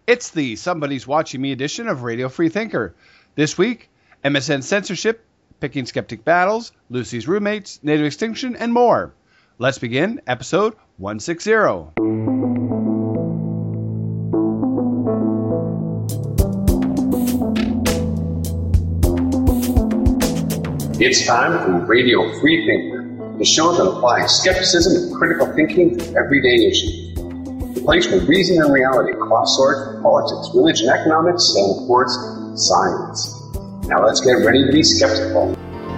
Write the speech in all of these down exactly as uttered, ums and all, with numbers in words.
It's the Somebody's Watching Me edition of Radio Free Thinker. This week, M S N censorship, picking skeptic battles, Lucy's roommates, native extinction, and more. Let's begin episode one sixty. It's time for Radio Free Thinker, the show that applies skepticism and critical thinking to everyday issues. The place where reason and reality cross swords with politics, religion, economics, and of course, science. Now let's get ready to be skeptical.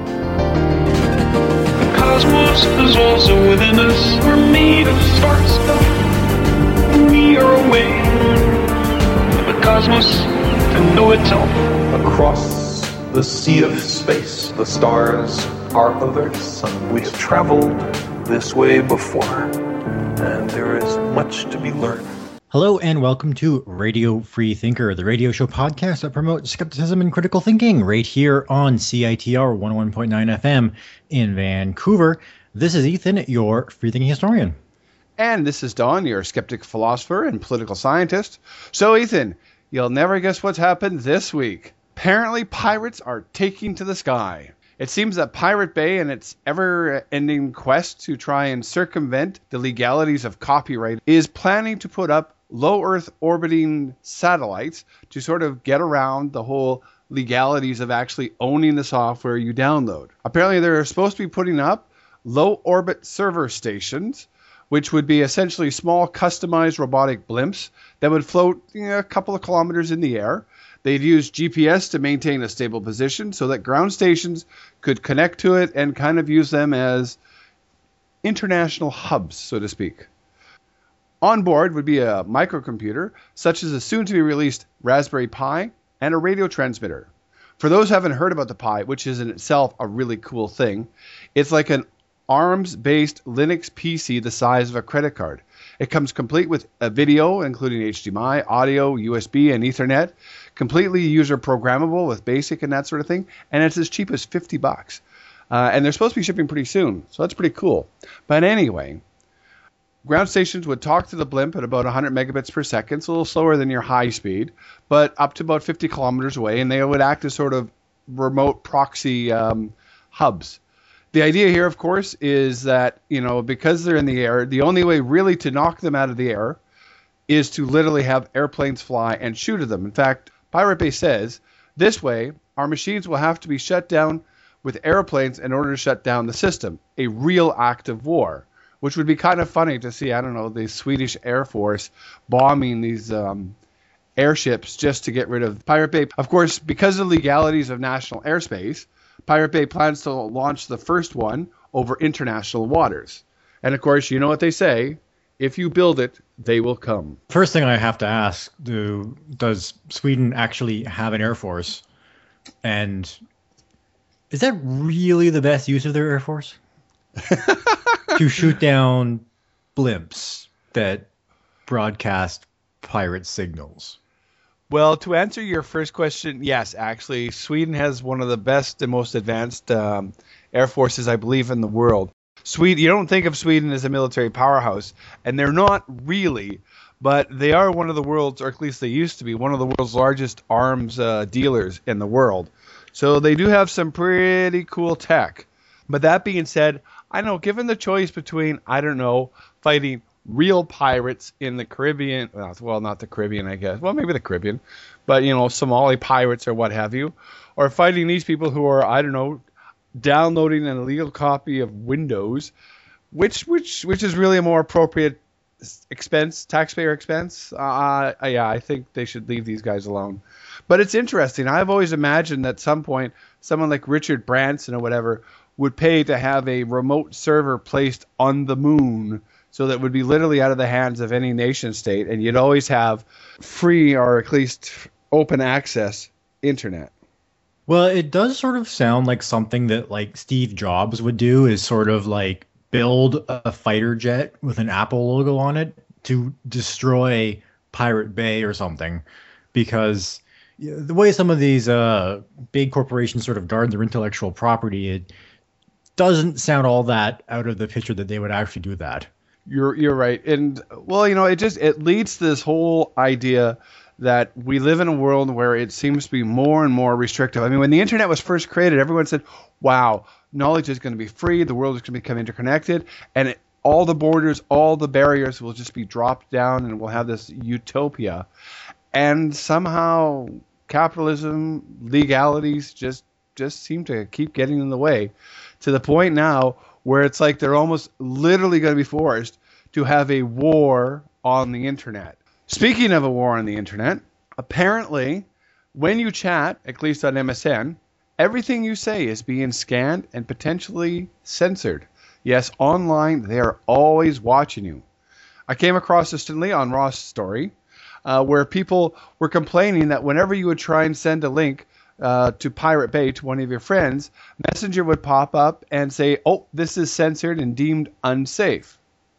The cosmos is also within us. We're made of star stuff. We are a way for the cosmos to know itself. Across the sea of space, the stars are of Earth's sun. We have traveled this way before, and there is much to be learned. Hello and welcome to Radio Free Thinker, the radio show podcast that promotes skepticism and critical thinking right here on C I T R one oh one point nine F M in Vancouver. This is Ethan, your free thinking historian. And this is Don, your skeptic philosopher and political scientist. So Ethan, you'll never guess what's happened this week. Apparently pirates are taking to the sky. It seems that Pirate Bay and its ever-ending quest to try and circumvent the legalities of copyright is planning to put up low Earth orbiting satellites to sort of get around the whole legalities of actually owning the software you download. Apparently they're supposed to be putting up low orbit server stations, which would be essentially small customized robotic blimps that would float, you know, a couple of kilometers in the air. They'd use G P S to maintain a stable position so that ground stations could connect to it and kind of use them as international hubs, so to speak. On board would be a microcomputer, such as a soon-to-be-released Raspberry Pi, and a radio transmitter. For those who haven't heard about the Pi, which is in itself a really cool thing, it's like an ARMS-based Linux P C the size of a credit card. It comes complete with a video, including H D M I, audio, U S B, and Ethernet, completely user programmable with BASIC and that sort of thing, and it's as cheap as fifty bucks. Uh, and they're supposed to be shipping pretty soon, so that's pretty cool. But anyway, ground stations would talk to the blimp at about one hundred megabits per second, so a little slower than your high speed, but up to about fifty kilometers away, and they would act as sort of remote proxy um, hubs. The idea here, of course, is that, you know, because they're in the air, the only way really to knock them out of the air is to literally have airplanes fly and shoot at them. In fact, Pirate Bay says, this way, our machines will have to be shut down with airplanes in order to shut down the system, a real act of war, which would be kind of funny to see, I don't know, the Swedish Air Force bombing these um, airships just to get rid of Pirate Bay. Of course, because of the legalities of national airspace, Pirate Bay plans to launch the first one over international waters. And of course, you know what they say, if you build it, they will come. First thing I have to ask, do, does Sweden actually have an air force? And is that really the best use of their air force? To shoot down blimps that broadcast pirate signals? Well, to answer your first question, yes, actually, Sweden has one of the best and most advanced um, air forces, I believe, in the world. Sweden, you don't think of Sweden as a military powerhouse, and they're not really, but they are one of the world's, or at least they used to be, one of the world's largest arms uh, dealers in the world. So they do have some pretty cool tech. But that being said, I know, given the choice between, I don't know, fighting real pirates in the Caribbean, well, not the Caribbean, I guess. Well, maybe the Caribbean, but, you know, Somali pirates or what have you, or fighting these people who are, I don't know, downloading an illegal copy of Windows, which which which is really a more appropriate expense, taxpayer expense. Uh, yeah, I think they should leave these guys alone. But it's interesting. I've always imagined that at some point, someone like Richard Branson or whatever would pay to have a remote server placed on the moon, so that would be literally out of the hands of any nation state, and you'd always have free or at least open access internet. Well, it does sort of sound like something that like Steve Jobs would do, is sort of like build a fighter jet with an Apple logo on it to destroy Pirate Bay or something, because the way some of these uh, big corporations sort of guard their intellectual property, it doesn't sound all that out of the picture that they would actually do that. You're you're right. And well, you know, it just it leads to this whole idea that we live in a world where it seems to be more and more restrictive. I mean, when the internet was first created, everyone said, wow, knowledge is going to be free, the world is going to become interconnected, and it, all the borders, all the barriers will just be dropped down, and we'll have this utopia. And somehow capitalism, legalities just just seem to keep getting in the way, to the point now where it's like they're almost literally going to be forced to have a war on the internet. Speaking of a war on the internet, apparently when you chat, at least on M S N, everything you say is being scanned and potentially censored. Yes, online, they are always watching you. I came across this recently on Ross' story, uh, where people were complaining that whenever you would try and send a link uh, to Pirate Bay to one of your friends, Messenger would pop up and say, oh, this is censored and deemed unsafe.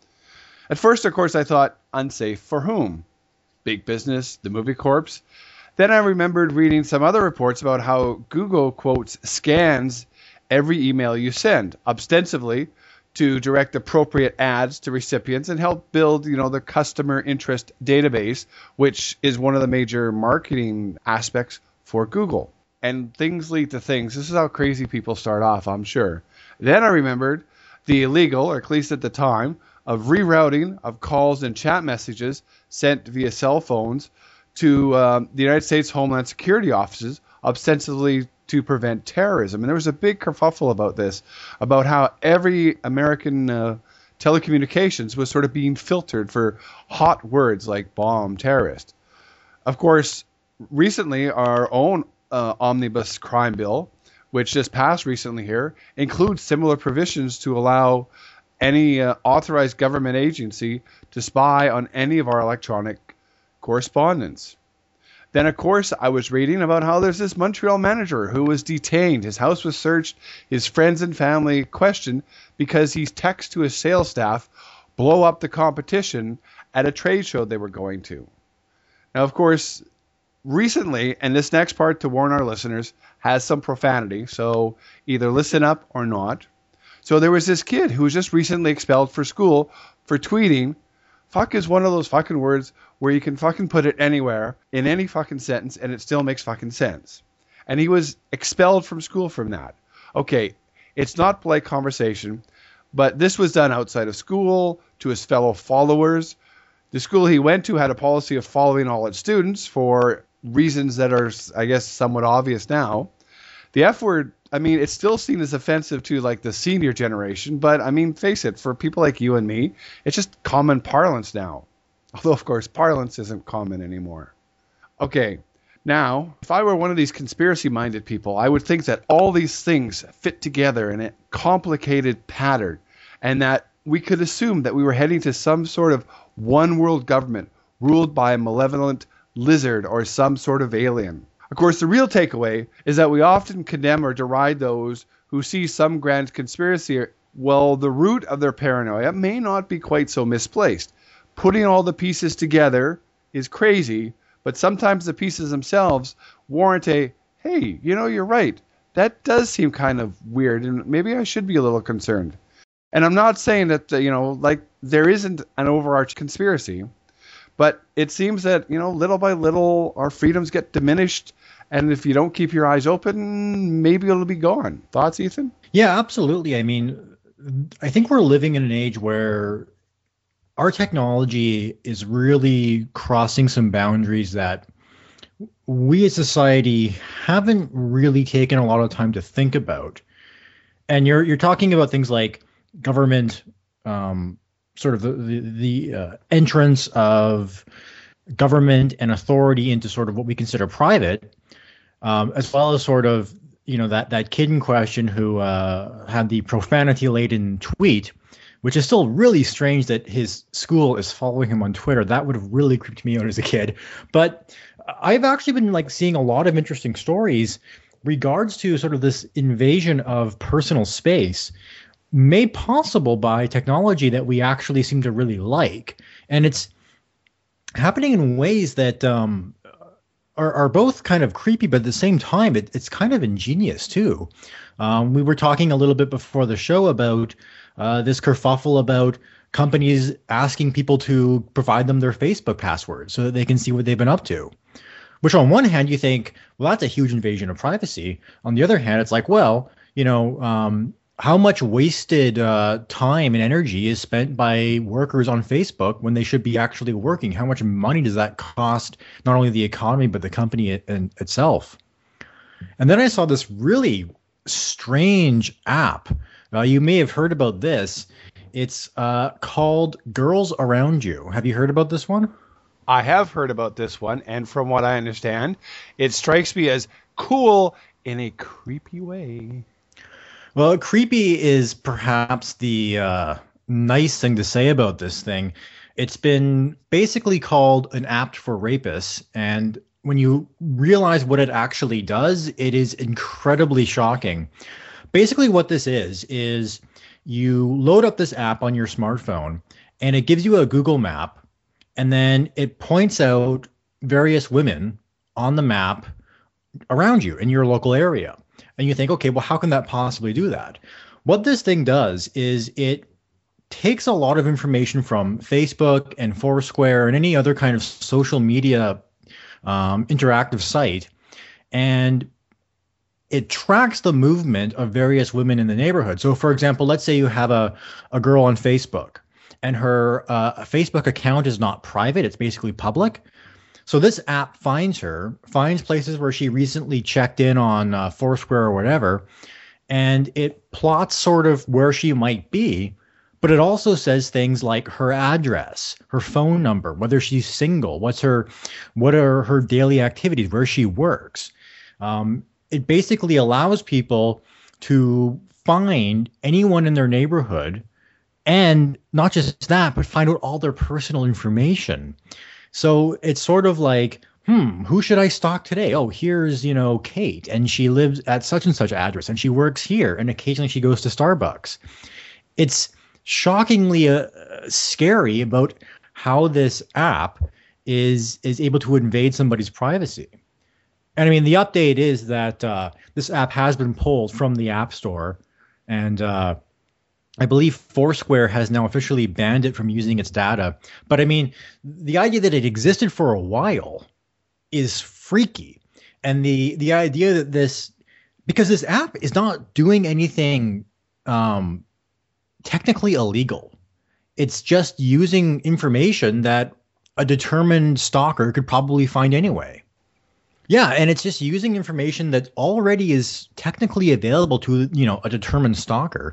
At first, of course, I thought, unsafe for whom? Big business, the movie corps. Then I remembered reading some other reports about how Google, quotes, scans every email you send, ostensibly to direct appropriate ads to recipients and help build, you know, the customer interest database, which is one of the major marketing aspects for Google. And things lead to things. This is how crazy people start off, I'm sure. Then I remembered the illegal, or at least at the time, of rerouting of calls and chat messages sent via cell phones to um, the United States Homeland Security offices, ostensibly to prevent terrorism. And there was a big kerfuffle about this, about how every American uh, telecommunications was sort of being filtered for hot words like bomb, terrorist. Of course, recently our own uh, omnibus crime bill, which just passed recently here, includes similar provisions to allow any uh, authorized government agency to spy on any of our electronic correspondence. Then, of course, I was reading about how there's this Montreal manager who was detained. His house was searched, his friends and family questioned because he texted to his sales staff, blow up the competition at a trade show they were going to. Now, of course, recently, and this next part to warn our listeners, has some profanity, so either listen up or not. So there was this kid who was just recently expelled for school for tweeting. Fuck is one of those fucking words where you can fucking put it anywhere in any fucking sentence and it still makes fucking sense. And he was expelled from school from that. Okay, it's not polite conversation, but this was done outside of school to his fellow followers. The school he went to had a policy of following all its students for reasons that are, I guess, somewhat obvious now. The F word, I mean, it's still seen as offensive to like the senior generation, but I mean, face it, for people like you and me, it's just common parlance now. Although, of course, parlance isn't common anymore. Okay, now, if I were one of these conspiracy-minded people, I would think that all these things fit together in a complicated pattern, and that we could assume that we were heading to some sort of one-world government ruled by a malevolent lizard or some sort of alien. Of course, the real takeaway is that we often condemn or deride those who see some grand conspiracy. Well, the root of their paranoia may not be quite so misplaced. Putting all the pieces together is crazy, but sometimes the pieces themselves warrant a, hey, you know, you're right. That does seem kind of weird, and maybe I should be a little concerned. And I'm not saying that, you know, like there isn't an overarching conspiracy, but it seems that, you know, little by little, our freedoms get diminished. And if you don't keep your eyes open, maybe it'll be gone. Thoughts, Ethan? Yeah, absolutely. I mean, I think we're living in an age where our technology is really crossing some boundaries that we as society haven't really taken a lot of time to think about. And you're you're talking about things like government, um, sort of the the, the uh, entrance of government and authority into sort of what we consider private, um, as well as sort of, you know, that that kid in question who uh, had the profanity-laden tweet, which is still really strange that his school is following him on Twitter. That would have really creeped me out as a kid. But I've actually been like seeing a lot of interesting stories regards to sort of this invasion of personal space made possible by technology that we actually seem to really like. And it's happening in ways that um, are, are both kind of creepy, but at the same time, it, it's kind of ingenious too. Um, we were talking a little bit before the show about uh, this kerfuffle about companies asking people to provide them their Facebook passwords so that they can see what they've been up to. Which on one hand you think, well, that's a huge invasion of privacy. On the other hand, it's like, well, you know, um, how much wasted uh, time and energy is spent by workers on Facebook when they should be actually working? How much money does that cost not only the economy but the company it, in itself? And then I saw this really strange app. Uh, you may have heard about this. It's uh, called Girls Around You. Have you heard about this one? I have heard about this one, and from what I understand, it strikes me as cool in a creepy way. Well, creepy is perhaps the uh, nice thing to say about this thing. It's been basically called an app for rapists, and when you realize what it actually does, it is incredibly shocking. Basically what this is, is you load up this app on your smartphone, and it gives you a Google map, and then it points out various women on the map around you in your local area. And you think, okay, well, how can that possibly do that? What this thing does is it takes a lot of information from Facebook and Foursquare and any other kind of social media um, interactive site, and it tracks the movement of various women in the neighborhood. So, for example, let's say you have a, a girl on Facebook, and her uh, Facebook account is not private, it's basically public. So this app finds her, finds places where she recently checked in on uh, Foursquare or whatever, and it plots sort of where she might be, but it also says things like her address, her phone number, whether she's single, what's her, what are her daily activities, where she works. Um, it basically allows people to find anyone in their neighborhood, and not just that, but find out all their personal information. So it's sort of like, hmm, who should I stalk today? Oh, here's, you know, Kate, and she lives at such and such address, and she works here, and occasionally she goes to Starbucks. It's shockingly uh, scary about how this app is is able to invade somebody's privacy. And I mean, the update is that uh, this app has been pulled from the App Store, and uh, I believe Foursquare has now officially banned it from using its data. But I mean, the idea that it existed for a while is freaky. And the the idea that this, because this app is not doing anything um, technically illegal. It's just using information that a determined stalker could probably find anyway. Yeah, and it's just using information that already is technically available to, you know, a determined stalker.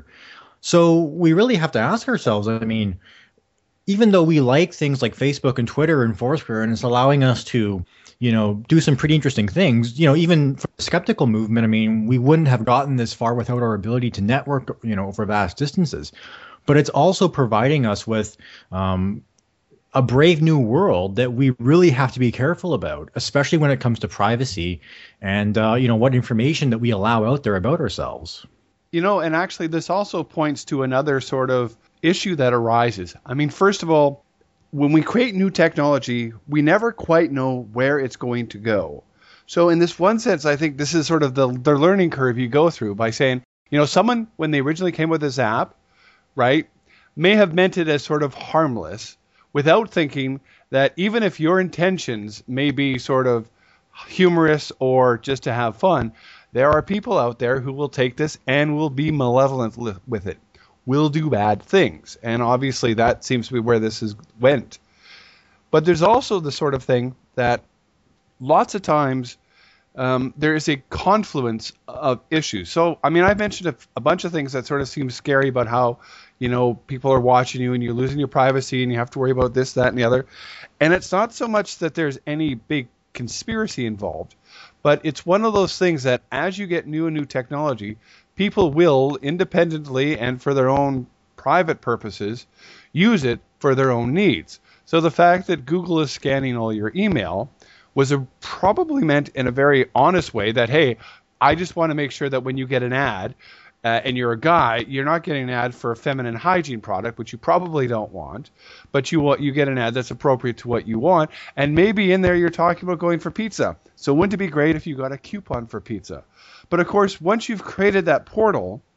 So we really have to ask ourselves, I mean, even though we like things like Facebook and Twitter and Foursquare, and it's allowing us to, you know, do some pretty interesting things, you know, even for the skeptical movement, I mean, we wouldn't have gotten this far without our ability to network, you know, over vast distances. But it's also providing us with um, a brave new world that we really have to be careful about, especially when it comes to privacy and, uh, you know, what information that we allow out there about ourselves. You know, and actually this also points to another sort of issue that arises. I mean, first of all, when we create new technology, we never quite know where it's going to go. So in this one sense, I think this is sort of the, the learning curve you go through by saying, you know, someone, when they originally came with this app, right, may have meant it as sort of harmless without thinking that even if your intentions may be sort of humorous or just to have fun, there are people out there who will take this and will be malevolent with it, will do bad things. And obviously that seems to be where this is went. But there's also the sort of thing that lots of times um, there is a confluence of issues. So, I mean, I mentioned a, a bunch of things that sort of seem scary about how, you know, people are watching you and you're losing your privacy and you have to worry about this, that, and the other. And it's not so much that there's any big conspiracy involved, but it's one of those things that as you get new and new technology, people will independently and for their own private purposes use it for their own needs. So the fact that Google is scanning all your email was a, probably meant in a very honest way that, hey, I just want to make sure that when you get an ad uh, and you're a guy, you're not getting an ad for a feminine hygiene product, which you probably don't want, but you want, you get an ad that's appropriate to what you want. And maybe in there you're talking about going for pizza. So wouldn't it be great if you got a coupon for pizza? But of course, once you've created that portal,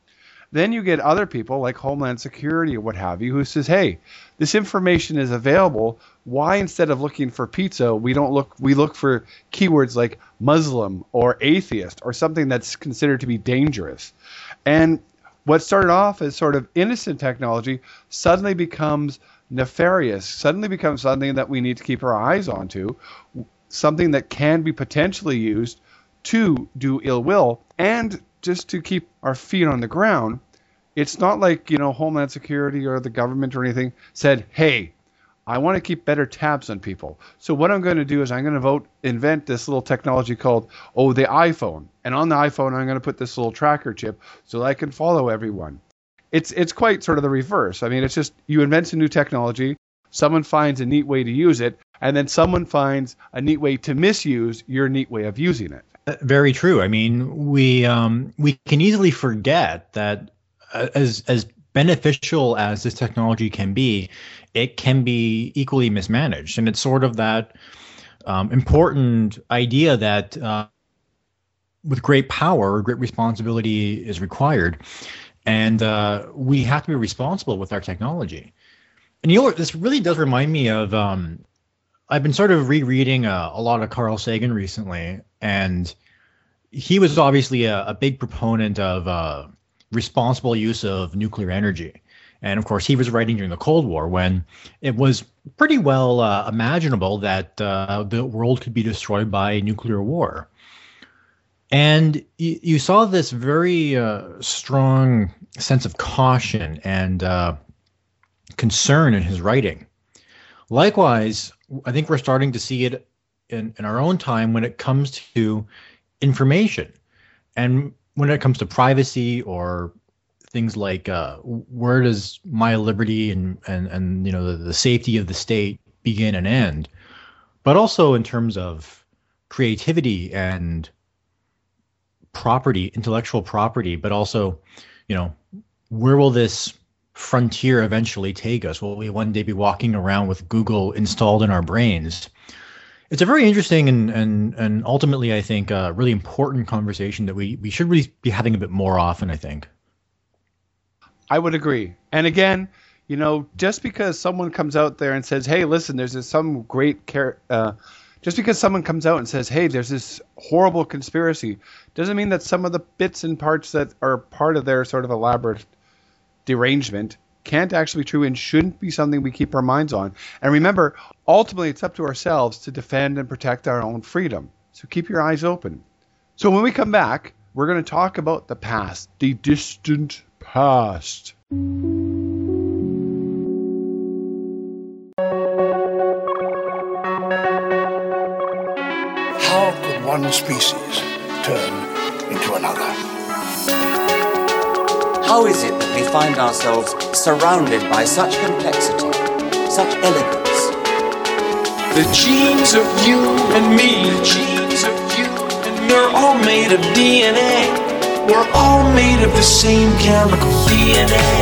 Then you get other people like Homeland Security or what have you who says, hey, this information is available. Why instead of looking for pizza, we don't look we look for keywords like Muslim or atheist or something that's considered to be dangerous. And what started off as sort of innocent technology suddenly becomes nefarious, suddenly becomes something that we need to keep our eyes onto, something that can be potentially used to do ill will. And just to keep our feet on the ground, it's not like, you know, Homeland Security or the government or anything said, hey, I want to keep better tabs on people. So what I'm going to do is I'm going to vote, invent this little technology called, oh, the iPhone. And on the iPhone, I'm going to put this little tracker chip so that I can follow everyone. It's it's quite sort of the reverse. I mean, it's just you invent a new technology, someone finds a neat way to use it, and then someone finds a neat way to misuse your neat way of using it. Very true. I mean, we um, we can easily forget that as as beneficial as this technology can be, it can be equally mismanaged. And it's sort of that um, important idea that uh, with great power, great responsibility is required. And uh, we have to be responsible with our technology. And you know, this really does remind me of, um, I've been sort of rereading a, a lot of Carl Sagan recently, and he was obviously a, a big proponent of uh, responsible use of nuclear energy. And of course, he was writing during the Cold War when it was pretty well uh, imaginable that uh, the world could be destroyed by nuclear war. And you, you saw this very uh, strong sense of caution and uh, concern in his writing. Likewise, I think we're starting to see it in, in our own time when it comes to information. And when it comes to privacy or things like uh, where does my liberty and, and, and you know the, the safety of the state begin and end, but also in terms of creativity and property, intellectual property, but also, you know, where will this frontier eventually take us? Will we one day be walking around with Google installed in our brains? It's a very interesting and and and ultimately, I think, a really important conversation that we we should really be having a bit more often, I think. I would agree. And again, you know, just because someone comes out there and says, hey, listen, there's this, some great care, uh, just because someone comes out and says, hey, there's this horrible conspiracy, doesn't mean that some of the bits and parts that are part of their sort of elaborate derangement can't actually be true and shouldn't be something we keep our minds on. And remember, ultimately, it's up to ourselves to defend and protect our own freedom. So keep your eyes open. So when we come back, we're going to talk about the past, the distant past. How could one species turn into another? How is it that we find ourselves surrounded by such complexity, such elegance? The genes of you and me, the genes of you and me, we're all made of D N A. We're all made of the same chemical D N A.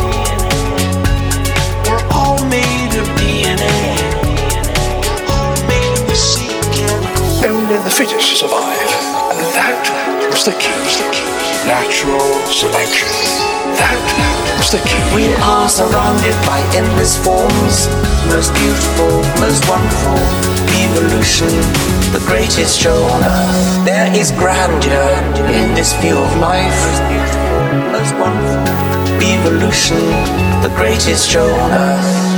We're all made of D N A. We're all made of the same chemical. Only the fittest survive, and that was the key. Natural selection. That was the key. We are surrounded by endless forms, most beautiful, most wonderful. Evolution, the greatest show on earth. There is grandeur in this view of life, most beautiful, most wonderful. Evolution, the greatest show on earth.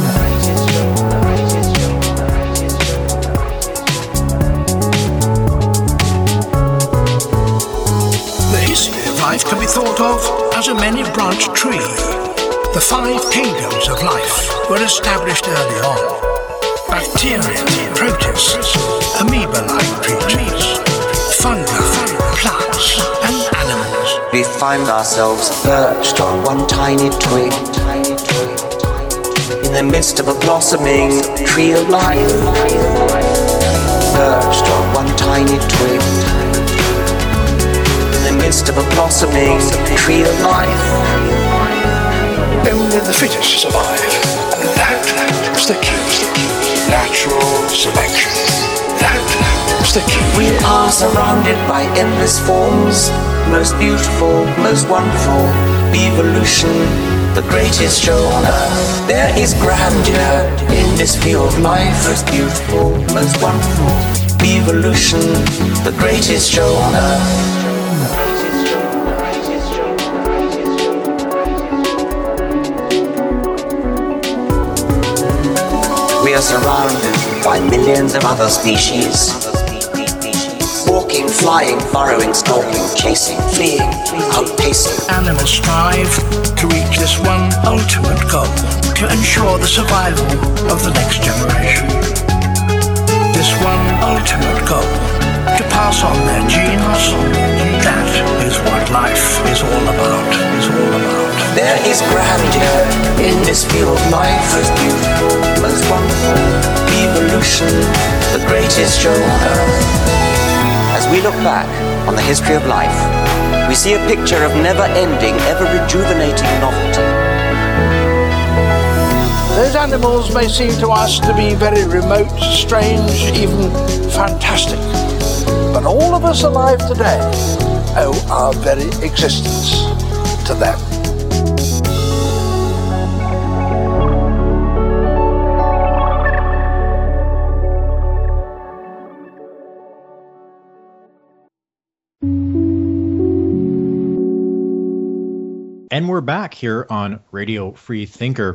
Life can be thought of as a many-branched tree. The five kingdoms of life were established early on. Bacteria, protists, amoeba-like creatures, fungi, plants, and animals. We find ourselves perched on one tiny twig, in the midst of a blossoming tree of life. Perched on one tiny twig, in the midst of a blossoming tree of life. Only the fittest survive, and that was the key. Natural selection. That was the key. We are surrounded by endless forms, most beautiful, most wonderful. evolution, the greatest show on earth. There is grandeur in this view of life, most beautiful, most wonderful. Evolution, the greatest show on earth. We are surrounded by millions of other species. Walking, flying, burrowing, stalking, chasing, fleeing, outpacing. Animals strive to reach this one ultimate goal, to ensure the survival of the next generation. This one ultimate goal, to pass on their genes. That is what life is all about, is all about. There is grandeur in this view of life, most beautiful, most wonderful. Evolution, the greatest show on earth. As we look back on the history of life, we see a picture of never-ending, ever-rejuvenating novelty. Those animals may seem to us to be very remote, strange, even fantastic. But all of us alive today owe our very existence to them. And we're back here on Radio Free Thinker.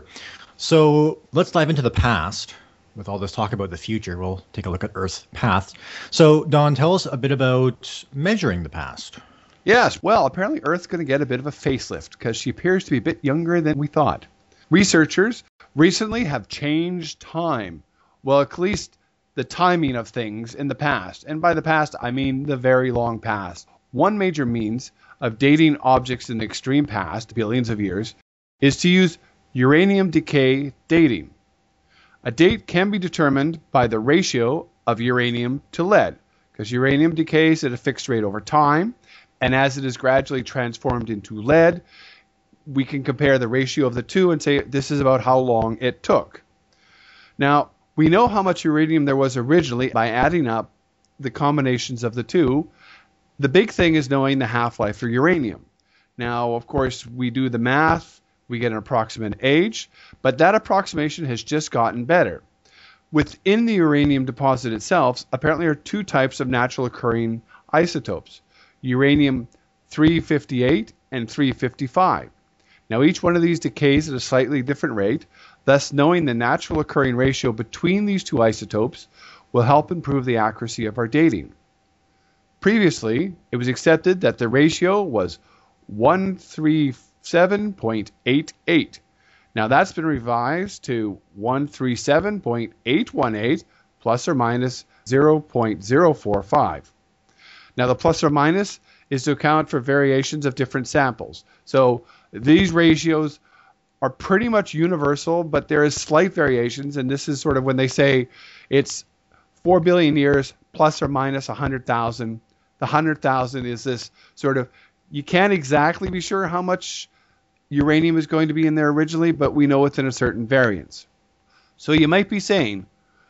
So let's dive into the past. With all this talk about the future, we'll take a look at Earth's past. So, Don, tell us a bit about measuring the past. Yes, well, apparently Earth's going to get a bit of a facelift because she appears to be a bit younger than we thought. Researchers recently have changed time. Well, at least the timing of things in the past. And by the past, I mean the very long past. One major means of dating objects in the extreme past, billions of years, is to use uranium decay dating. A date can be determined by the ratio of uranium to lead, because uranium decays at a fixed rate over time, and as it is gradually transformed into lead, we can compare the ratio of the two and say this is about how long it took. Now, we know how much uranium there was originally by adding up the combinations of the two. The big thing is knowing the half-life for uranium. Now, of course, we do the math, we get an approximate age, but that approximation has just gotten better. Within the uranium deposit itself, apparently there are two types of natural occurring isotopes, uranium three fifty-eight and three fifty-five. Now, each one of these decays at a slightly different rate, thus knowing the natural occurring ratio between these two isotopes will help improve the accuracy of our dating. Previously, it was accepted that the ratio was one thirty-seven point eight eight. Now that's been revised to one thirty-seven point eight one eight plus or minus zero point zero four five. Now the plus or minus is to account for variations of different samples. So these ratios are pretty much universal, but there is slight variations, and this is sort of when they say it's four billion years plus or minus one hundred thousand. The one hundred thousand is this sort of, you can't exactly be sure how much uranium is going to be in there originally, but we know it's in a certain variance. So you might be saying,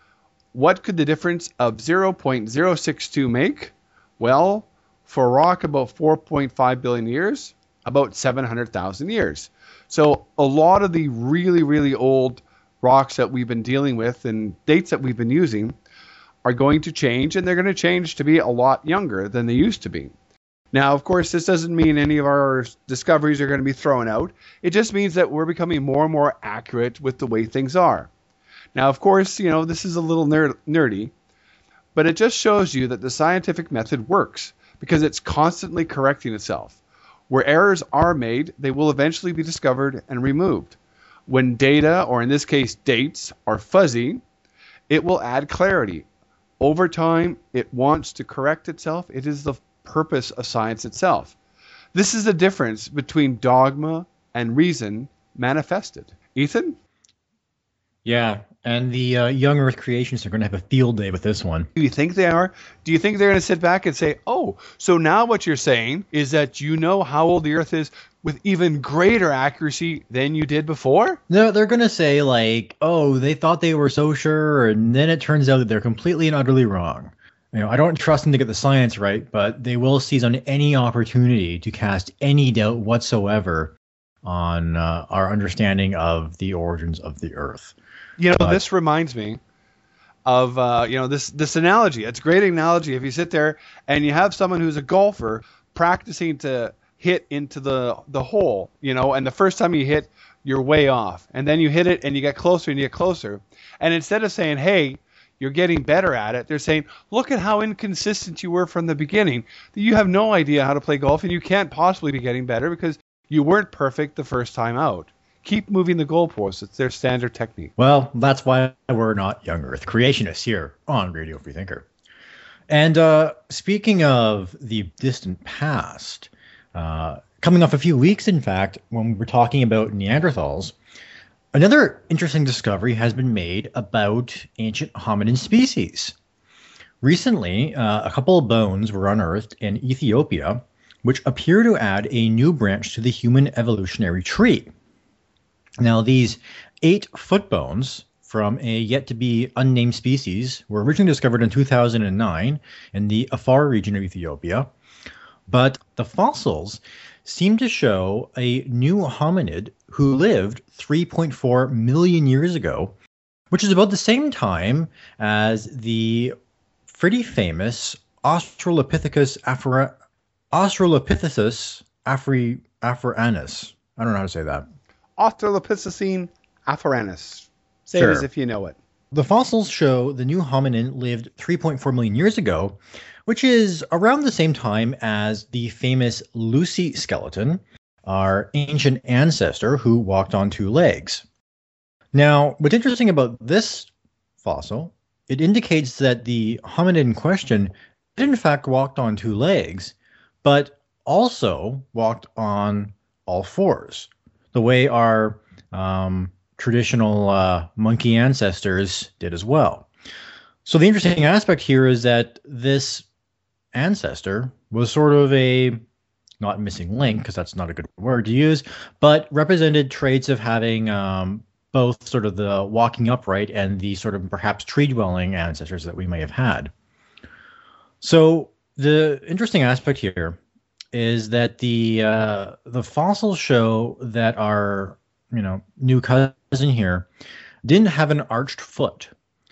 what could the difference of zero point zero six two make? Well, for a rock about four point five billion years, about seven hundred thousand years. So a lot of the really, really old rocks that we've been dealing with and dates that we've been using are going to change, and they're going to change to be a lot younger than they used to be. Now, of course, this doesn't mean any of our discoveries are going to be thrown out. It just means that we're becoming more and more accurate with the way things are. Now, of course, you know, this is a little nerd- nerdy, but it just shows you that the scientific method works because it's constantly correcting itself. Where errors are made, they will eventually be discovered and removed. When data, or in this case dates, are fuzzy, it will add clarity. Over time, it wants to correct itself. It is the purpose of science itself. This is the difference between dogma and reason manifested. Ethan? Yeah, and the uh, young Earth creationists are going to have a field day with this one. Do you think they are? Do you think they're going to sit back and say, oh, so now what you're saying is that you know how old the Earth is with even greater accuracy than you did before? No, they're going to say like, oh, they thought they were so sure, and then it turns out that they're completely and utterly wrong. You know, I don't trust them to get the science right, but they will seize on any opportunity to cast any doubt whatsoever on uh, our understanding of the origins of the Earth. You know, But- this reminds me of, uh, you know, this, this analogy. It's a great analogy. If you sit there and you have someone who's a golfer practicing to hit into the, the hole, you know, and the first time you hit, you're way off. And then you hit it and you get closer and you get closer. And instead of saying, hey, you're getting better at it, they're saying, look at how inconsistent you were from the beginning. You have no idea how to play golf and you can't possibly be getting better because you weren't perfect the first time out. Keep moving the goalposts. It's their standard technique. Well, that's why we're not young Earth creationists here on Radio Freethinker. And uh, speaking of the distant past, uh, coming off a few weeks, in fact, when we were talking about Neanderthals, another interesting discovery has been made about ancient hominin species. Recently, uh, a couple of bones were unearthed in Ethiopia, which appear to add a new branch to the human evolutionary tree. Now, these eight foot bones from a yet-to-be unnamed species were originally discovered in two thousand nine in the Afar region of Ethiopia, but the fossils seem to show a new hominid who lived three point four million years ago, which is about the same time as the pretty famous Australopithecus afri- Australopithecus afri- africanus. I don't know how to say that. Australopithecine afaranus. Say Sure. it as if you know it. The fossils show the new hominin lived three point four million years ago, which is around the same time as the famous Lucy skeleton, our ancient ancestor who walked on two legs. Now, what's interesting about this fossil, it indicates that the hominid in question did in fact walked on two legs, but also walked on all fours, the way our um, traditional uh, monkey ancestors did as well. So the interesting aspect here is that this ancestor was sort of a, not missing link, because that's not a good word to use, but represented traits of having um, both sort of the walking upright and the sort of perhaps tree-dwelling ancestors that we may have had. So the interesting aspect here is that the uh, the fossils show that our you know new cousin here didn't have an arched foot,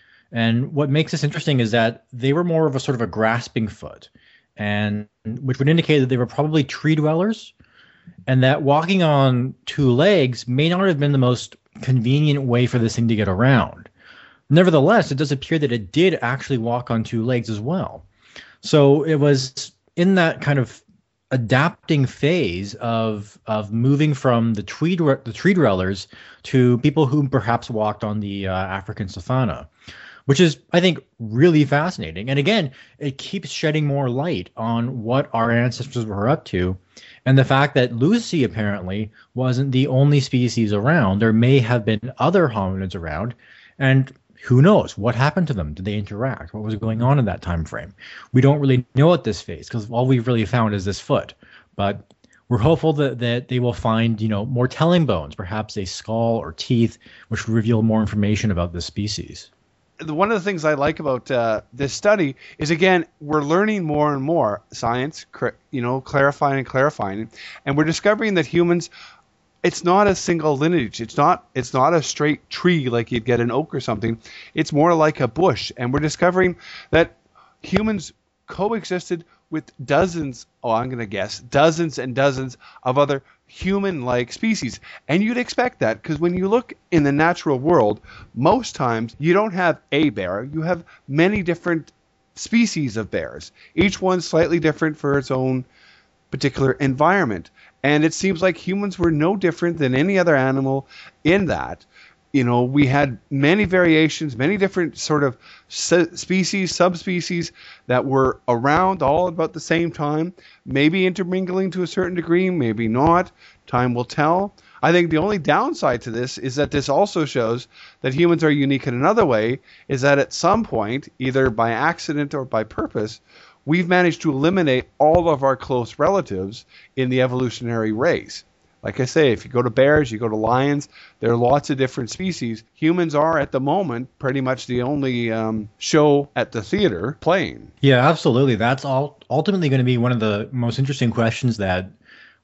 and what makes this interesting is that they were more of a sort of a grasping foot, and which would indicate that they were probably tree dwellers, and that walking on two legs may not have been the most convenient way for this thing to get around. Nevertheless, it does appear that it did actually walk on two legs as well. So it was in that kind of adapting phase of of moving from the tree the tree dwellers to people who perhaps walked on the uh, African savanna, which is, I think, really fascinating. And again, it keeps shedding more light on what our ancestors were up to, and the fact that Lucy apparently wasn't the only species around. There may have been other hominids around, and who knows what happened to them? Did they interact? What was going on in that time frame? We don't really know at this phase because all we've really found is this foot. But we're hopeful that, that they will find, you know, more telling bones, perhaps a skull or teeth, which will reveal more information about this species. One of the things I like about uh, this study is, again, we're learning more and more science, you know, clarifying and clarifying, and we're discovering that humans, it's not a single lineage. It's not it's not a straight tree like you'd get an oak or something. It's more like a bush. And we're discovering that humans coexisted with dozens, oh, I'm going to guess, dozens and dozens of other human-like species. And you'd expect that because when you look in the natural world, most times you don't have a bear. You have many different species of bears, each one slightly different for its own particular environment. And it seems like humans were no different than any other animal in that. You know, we had many variations, many different sort of species, subspecies that were around all about the same time, maybe intermingling to a certain degree, maybe not. Time will tell. I think the only downside to this is that this also shows that humans are unique in another way, is that at some point, either by accident or by purpose, we've managed to eliminate all of our close relatives in the evolutionary race. Like I say, if you go to bears, you go to lions, there are lots of different species. Humans are, at the moment, pretty much the only um, show at the theater playing. Yeah, absolutely. That's all ultimately going to be one of the most interesting questions that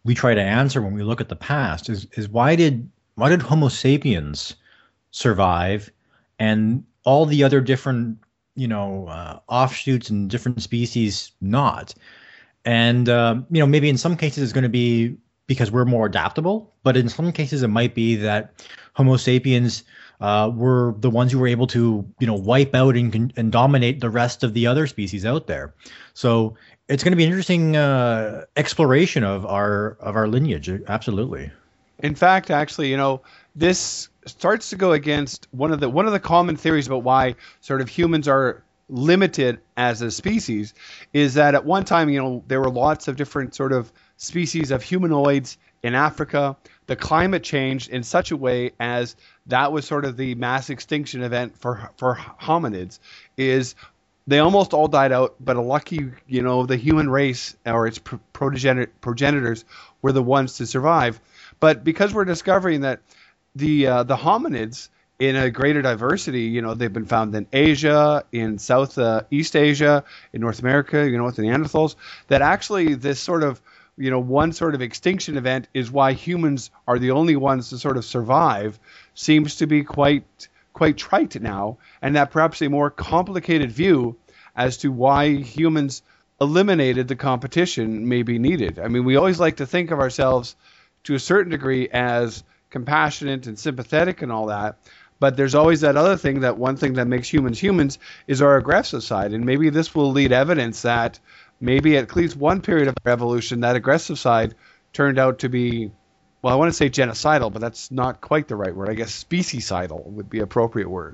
we try to answer when we look at the past is is why did why did Homo sapiens survive and all the other different, you know, uh, offshoots and different species not? And, uh, you know, maybe in some cases it's going to be because we're more adaptable, but in some cases it might be that Homo sapiens uh, were the ones who were able to, you know, wipe out and, and dominate the rest of the other species out there. So it's going to be an interesting uh, exploration of our of our lineage. Absolutely. In fact, actually, you know, this starts to go against one of the one of the common theories about why sort of humans are limited as a species is that at one time, you know, there were lots of different sort of species of humanoids in Africa. The climate changed in such a way as that was sort of the mass extinction event for for hominids, is they almost all died out, but a lucky, you know, the human race or its progenitor, progenitors were the ones to survive. But because we're discovering that the uh, the hominids in a greater diversity, you know, they've been found in Asia, in South uh, East Asia, in North America, you know, with the Neanderthals, that actually this sort of, you know, one sort of extinction event is why humans are the only ones to sort of survive, seems to be quite quite trite now, and that perhaps a more complicated view as to why humans eliminated the competition may be needed. I mean, we always like to think of ourselves to a certain degree as compassionate and sympathetic and all that, but there's always that other thing, that one thing that makes humans humans is our aggressive side, and maybe this will lead evidence that maybe at least one period of evolution that aggressive side turned out to be, well, I want to say genocidal, but that's not quite the right word. I guess speciecidal would be an appropriate word.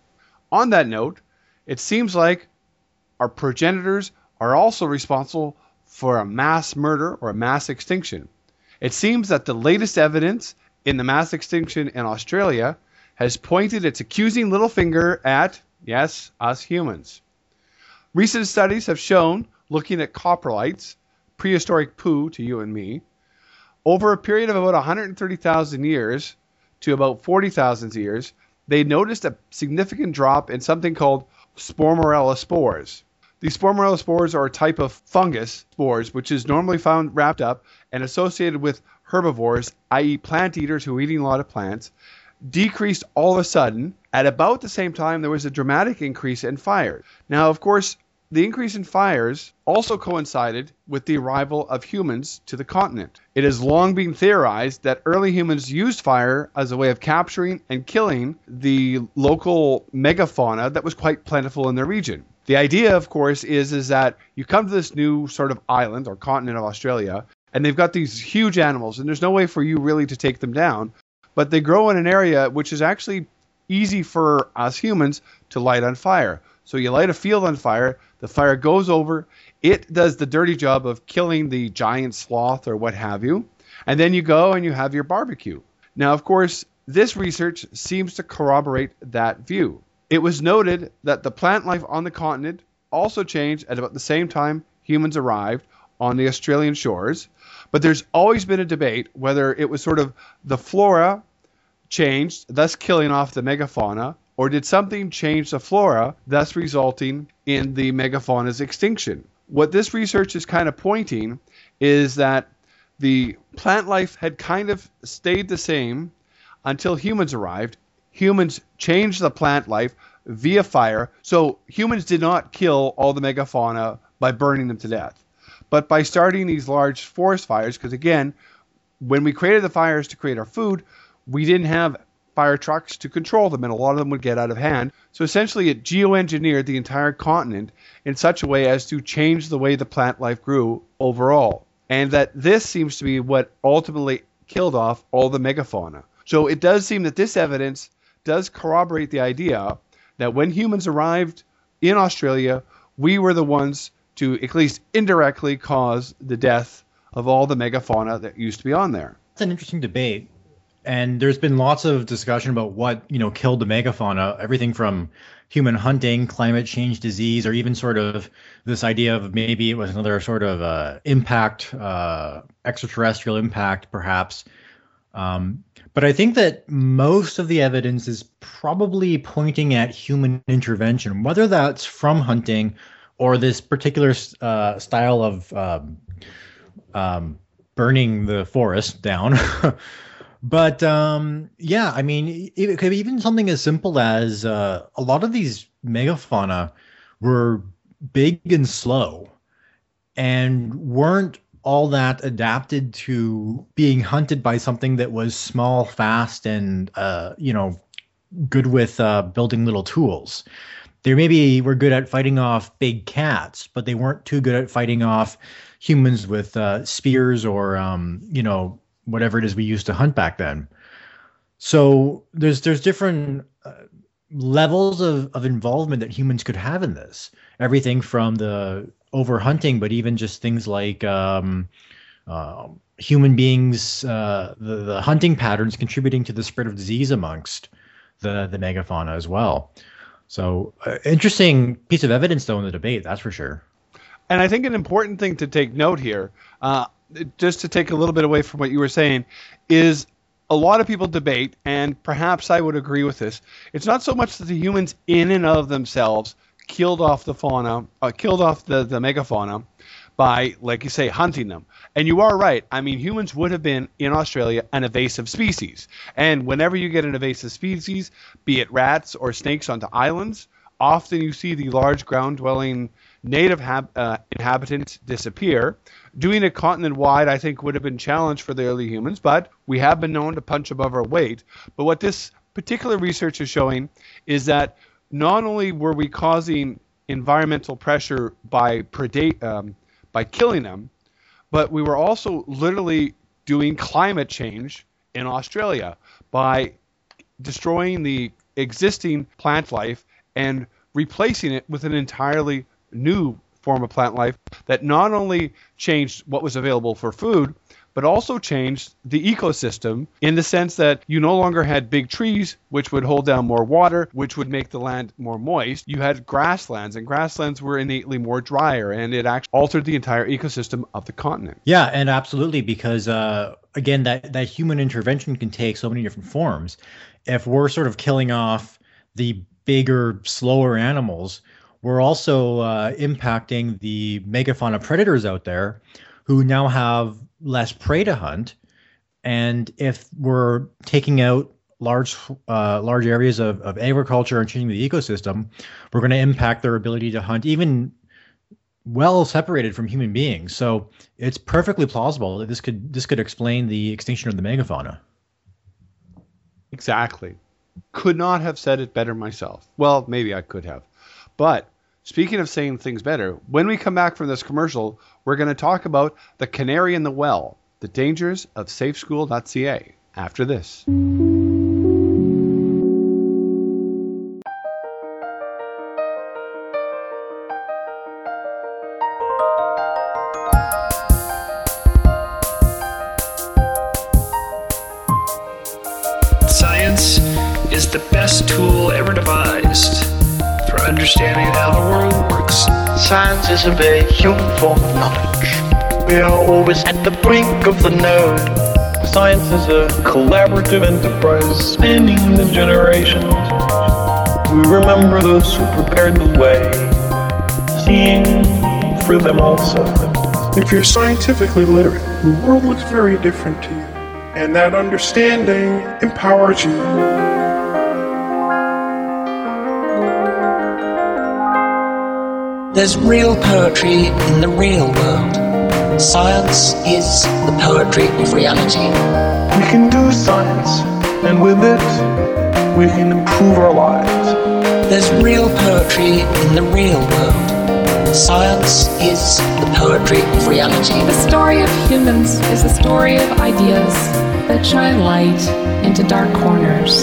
On that note, it seems like our progenitors are also responsible for a mass murder or a mass extinction. It seems that the latest evidence in the mass extinction in Australia has pointed its accusing little finger at, yes, us humans. Recent studies have shown, looking at coprolites, prehistoric poo to you and me, over a period of about one hundred thirty thousand years to about forty thousand years, they noticed a significant drop in something called Spormorella spores. These Spormorella spores are a type of fungus spores which is normally found wrapped up and associated with herbivores, that is plant eaters who are eating a lot of plants, decreased all of a sudden. At about the same time, there was a dramatic increase in fires. Now, of course, the increase in fires also coincided with the arrival of humans to the continent. It has long been theorized that early humans used fire as a way of capturing and killing the local megafauna that was quite plentiful in their region. The idea, of course, is, is that you come to this new sort of island or continent of Australia, and they've got these huge animals, and there's no way for you really to take them down, but they grow in an area which is actually easy for us humans to light on fire. So you light a field on fire, the fire goes over, it does the dirty job of killing the giant sloth or what have you, and then you go and you have your barbecue. Now, of course, this research seems to corroborate that view. It was noted that the plant life on the continent also changed at about the same time humans arrived on the Australian shores, but there's always been a debate whether it was sort of the flora changed, thus killing off the megafauna, or did something change the flora, thus resulting in the megafauna's extinction? What this research is kind of pointing is that the plant life had kind of stayed the same until humans arrived. Humans changed the plant life via fire. So humans did not kill all the megafauna by burning them to death, but by starting these large forest fires, because again, when we created the fires to create our food, we didn't have fire trucks to control them, and a lot of them would get out of hand. So essentially it geoengineered the entire continent in such a way as to change the way the plant life grew overall. And that this seems to be what ultimately killed off all the megafauna. So it does seem that this evidence does corroborate the idea that when humans arrived in Australia, we were the ones to at least indirectly cause the death of all the megafauna that used to be on there. It's an interesting debate. And there's been lots of discussion about what, you know, killed the megafauna, everything from human hunting, climate change, disease, or even sort of this idea of maybe it was another sort of uh, impact, uh, extraterrestrial impact, perhaps. Um, but I think that most of the evidence is probably pointing at human intervention, whether that's from hunting or this particular uh, style of um, um, burning the forest down. But um, yeah, I mean, it could be even something as simple as uh, a lot of these megafauna were big and slow and weren't all that adapted to being hunted by something that was small, fast, and, uh, you know, good with uh, building little tools. They maybe were good at fighting off big cats, but they weren't too good at fighting off humans with uh, spears or, um, you know, whatever it is we used to hunt back then. So there's there's different uh, levels of, of involvement that humans could have in this. Everything from the overhunting, but even just things like um, uh, human beings, uh, the, the hunting patterns contributing to the spread of disease amongst the, the megafauna as well. So uh, interesting piece of evidence, though, in the debate, that's for sure. And I think an important thing to take note here, uh, just to take a little bit away from what you were saying, is a lot of people debate, and perhaps I would agree with this. It's not so much that the humans in and of themselves killed off the fauna, uh, killed off the, the megafauna by, like you say, hunting them. And you are right. I mean, humans would have been, in Australia, an invasive species. And whenever you get an invasive species, be it rats or snakes onto islands, often you see the large ground-dwelling native hab- uh, inhabitants disappear. Doing it continent-wide, I think, would have been a challenge for the early humans, but we have been known to punch above our weight. But what this particular research is showing is that not only were we causing environmental pressure by predate, um, by killing them, but we were also literally doing climate change in Australia by destroying the existing plant life and replacing it with an entirely new form of plant life that not only changed what was available for food, but also changed the ecosystem in the sense that you no longer had big trees, which would hold down more water, which would make the land more moist. You had grasslands, and grasslands were innately more drier, and it actually altered the entire ecosystem of the continent. Yeah, and absolutely, because uh, again, that, that human intervention can take so many different forms. If we're sort of killing off the bigger, slower animals, we're also uh, impacting the megafauna predators out there who now have less prey to hunt. And if we're taking out large uh, large areas of, of agriculture and changing the ecosystem, we're going to impact their ability to hunt even well separated from human beings. So it's perfectly plausible that this could this could explain the extinction of the megafauna. Exactly. Could not have said it better myself. Well, maybe I could have. But speaking of saying things better, when we come back from this commercial, we're going to talk about the canary in the well, the dangers of safe school dot c a after this. Science is the best tool ever devised for understanding how the world works. Science is a very human form of knowledge. We are always at the brink of the known. Science is a collaborative enterprise spanning the generations. We remember those who prepared the way, seeing for them also. If you're scientifically literate, the world looks very different to you, and that understanding empowers you. There's real poetry in the real world. Science is the poetry of reality. We can do science, and with it, we can improve our lives. There's real poetry in the real world. Science is the poetry of reality. The story of humans is a story of ideas that shine light into dark corners.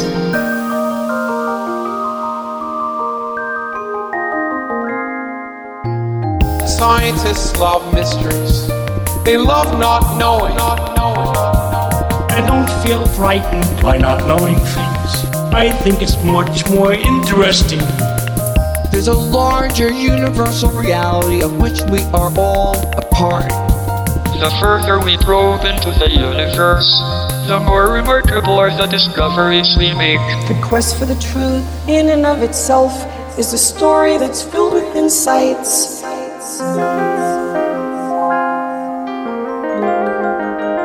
Scientists love mysteries. They love not knowing. Not knowing. I don't feel frightened by not knowing things. I think it's much more interesting. There's a larger universal reality of which we are all a part. The further we probe into the universe, the more remarkable are the discoveries we make. The quest for the truth in and of itself is a story that's filled with insights.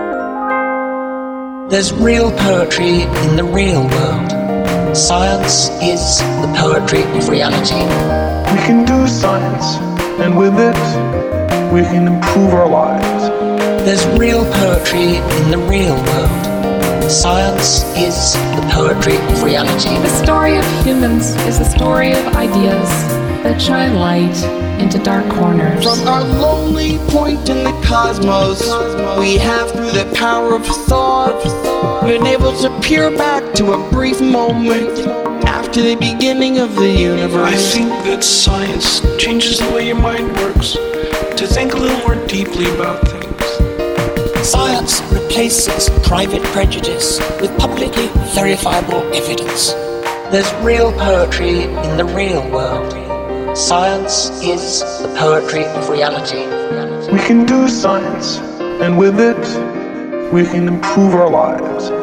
There's real poetry in the real world. Science is the poetry of reality. We can do science, and with it, we can improve our lives. There's real poetry in the real world. Science is the poetry of reality. The story of humans is a story of ideas that shine light into dark corners. From our lonely point in the cosmos, we have, through the power of thought, been able to peer back to a brief moment after the beginning of the universe. I think that science changes the way your mind works, to think a little more deeply about things. Science replaces private prejudice with publicly verifiable evidence. There's real poetry in the real world. Science is the poetry of reality. We can do science, and with it, we can improve our lives.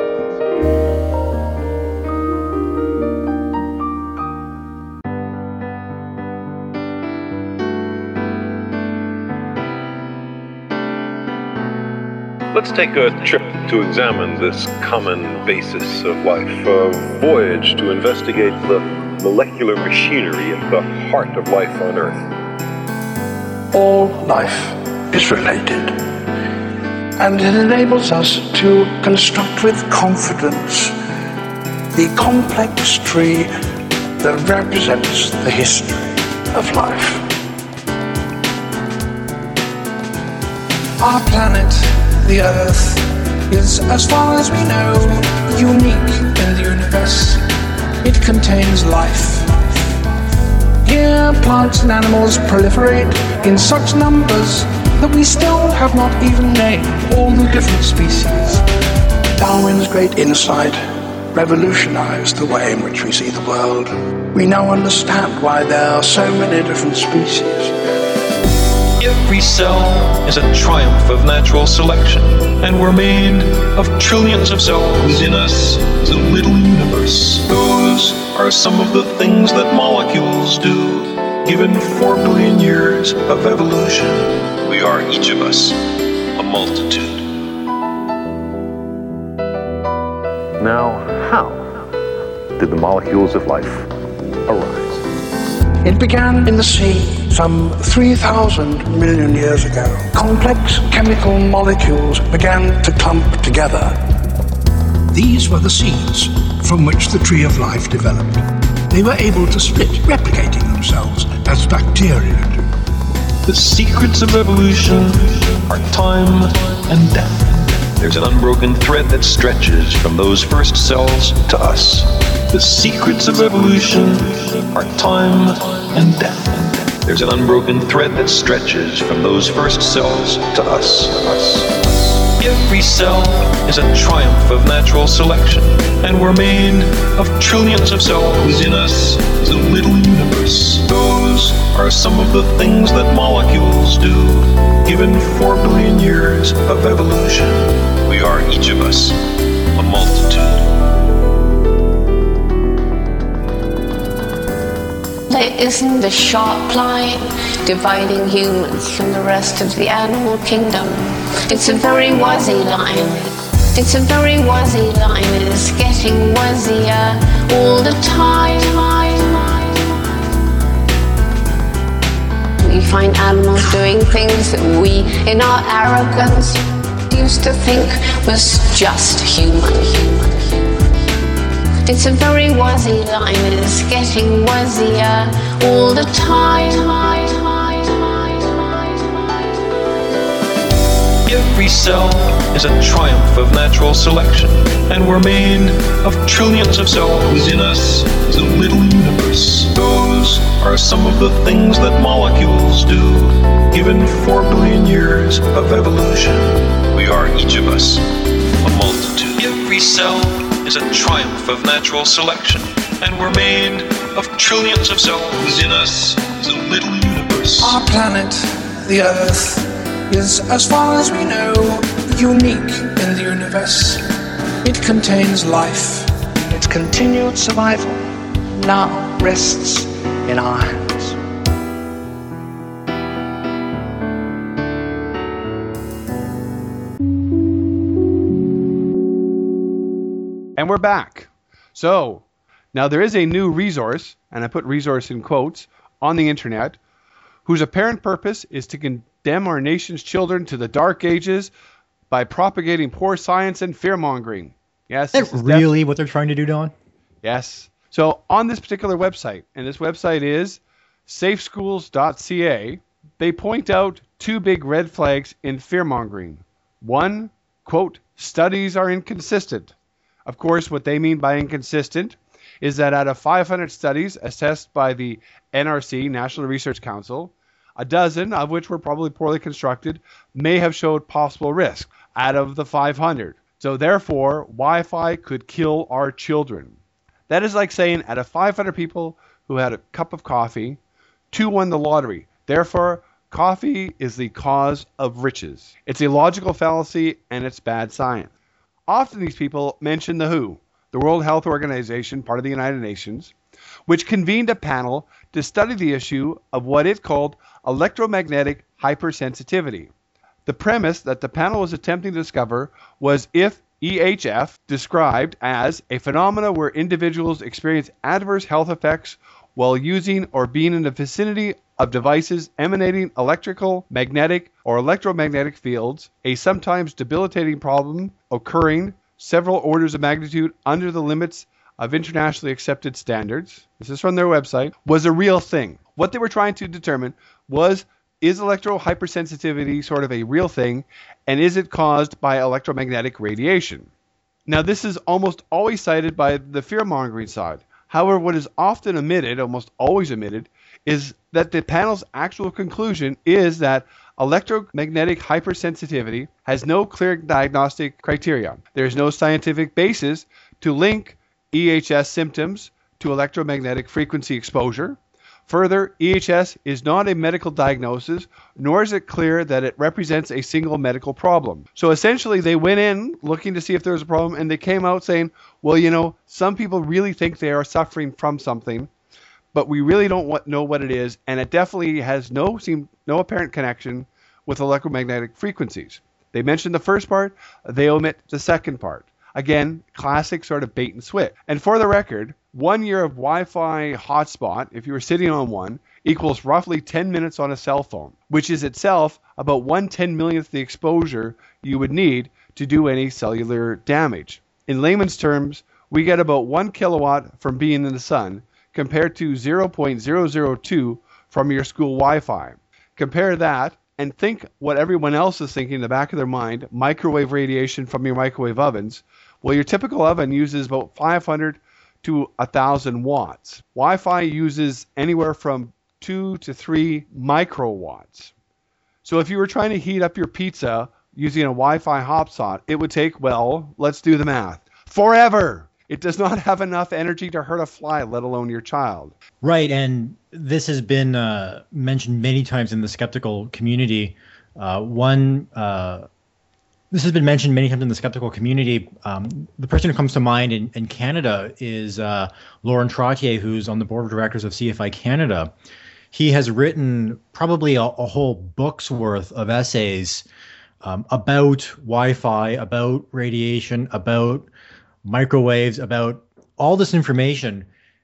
Let's take a trip to examine this common basis of life, a voyage to investigate the molecular machinery at the heart of life on Earth. All life is related, and it enables us to construct with confidence the complex tree that represents the history of life. Our planet, the Earth, is, as far as we know, unique in the universe. It contains life. Here, plants and animals proliferate in such numbers that we still have not even named all the different species. Darwin's great insight revolutionized the way in which we see the world. We now understand why there are so many different species. Every cell is a triumph of natural selection, and we're made of trillions of cells. Within us is a little universe. Those are some of the things that molecules do. Given four billion years of evolution, we are, each of us, a multitude. Now, how did the molecules of life arise? It began in the sea some three thousand million years ago. Complex chemical molecules began to clump together. These were the seeds from which the tree of life developed. They were able to split, replicating themselves as bacteria do. The secrets of evolution are time and death. There's an unbroken thread that stretches from those first cells to us. The secrets of evolution are time and death. There's an unbroken thread that stretches from those first cells to us. Every cell is a triumph of natural selection, and we're made of trillions of cells. Within us is a little universe. Those are some of the things that molecules do. Given four billion years of evolution, we are, each of us, a multitude. There isn't a sharp line dividing humans from the rest of the animal kingdom. It's a very wuzzy line. It's a very wuzzy line. It's getting wuzzier all the time. We find animals doing things that we, in our arrogance, used to think was just human. It's a very wuzzy line, it's getting wuzzier all the time. Every cell is a triumph of natural selection, and we're made of trillions of cells. Within us is a little universe. Those are some of the things that molecules do. Given four billion years of evolution, we are, each of us, a multitude. Every cell is a triumph of natural selection, and we're made of trillions of cells. Within us is a little universe. Our planet, the Earth, is, as far as we know, unique in the universe. It contains life. Its continued survival now rests in our hands. And we're back. So, now there is a new resource, and I put resource in quotes, on the internet, whose apparent purpose is to condemn our nation's children to the dark ages by propagating poor science and fear-mongering. Yes. Is that really def- what they're trying to do, Don? Yes. So on this particular website, and this website is safe schools dot c a, they point out two big red flags in fear-mongering. One, quote, studies are inconsistent. Of course, what they mean by inconsistent is that out of five hundred studies assessed by the N R C, National Research Council, a dozen, of which were probably poorly constructed, may have showed possible risk out of the five hundred. So therefore, Wi-Fi could kill our children. That is like saying out of five hundred people who had a cup of coffee, two won the lottery. Therefore, coffee is the cause of riches. It's a logical fallacy and it's bad science. Often these people mention the W H O, the World Health Organization, part of the United Nations, which convened a panel to study the issue of what it called electromagnetic hypersensitivity. The premise that the panel was attempting to discover was if E H F, described as a phenomena where individuals experience adverse health effects while using or being in the vicinity of devices emanating electrical, magnetic, or electromagnetic fields, a sometimes debilitating problem occurring several orders of magnitude under the limits of internationally accepted standards, this is from their website, was a real thing. What they were trying to determine was, is electro hypersensitivity sort of a real thing, and is it caused by electromagnetic radiation? Now, this is almost always cited by the fear-mongering side. However, what is often omitted, almost always omitted, is that the panel's actual conclusion is that electromagnetic hypersensitivity has no clear diagnostic criteria. There is no scientific basis to link E H S symptoms to electromagnetic frequency exposure. Further, E H S is not a medical diagnosis, nor is it clear that it represents a single medical problem. So essentially, they went in looking to see if there was a problem, and they came out saying, well, you know, some people really think they are suffering from something, but we really don't know what it is, and it definitely has no seem no apparent connection with electromagnetic frequencies. They mentioned the first part, they omit the second part. Again, classic sort of bait and switch. And for the record, one year of Wi-Fi hotspot, if you were sitting on one, equals roughly ten minutes on a cell phone, which is itself about one ten millionth the exposure you would need to do any cellular damage. In layman's terms, we get about one kilowatt from being in the sun, compared to zero point zero zero two from your school Wi-Fi. Compare that and think what everyone else is thinking in the back of their mind, microwave radiation from your microwave ovens. Well, your typical oven uses about five hundred to one thousand watts. Wi-Fi uses anywhere from two to three microwatts. So if you were trying to heat up your pizza using a Wi-Fi hotspot, it would take, well, let's do the math, forever. It does not have enough energy to hurt a fly, let alone your child. Right, and this has been uh, mentioned many times in the skeptical community. Uh, one, uh, this has been mentioned many times in the skeptical community. Um, the person who comes to mind in, in Canada is uh, Lauren Trottier, who's on the board of directors of C F I Canada. He has written probably a, a whole book's worth of essays um, about Wi-Fi, about radiation, about microwaves, about all this information,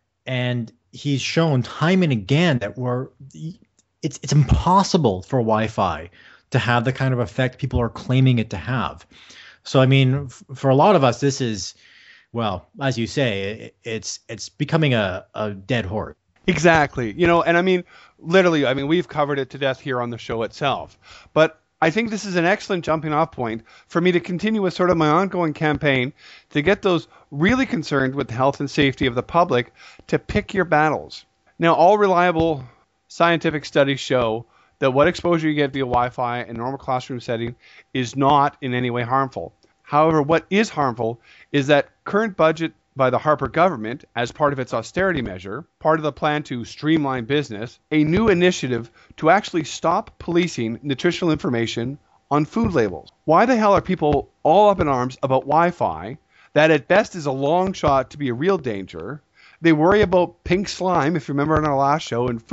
and he's shown time and again that we're it's it's impossible for Wi-Fi to have the kind of effect people are claiming it to have. So I mean, f- for a lot of us, this is, well, as you say, it, it's it's becoming a, a dead horse. Exactly. You know, and I mean, literally, I mean, we've covered it to death here on the show itself, but I think this is an excellent jumping off point for me to continue with sort of my ongoing campaign to get those really concerned with the health and safety of the public to pick your battles. Now, all reliable scientific studies show that what exposure you get via Wi-Fi in a normal classroom setting is not in any way harmful. However, what is harmful is that current budget by the Harper government as part of its austerity measure, part of the plan to streamline business, a new initiative to actually stop policing nutritional information on food labels. Why the hell are people all up in arms about Wi-Fi that at best is a long shot to be a real danger? They worry about pink slime, if you remember in our last show, in food,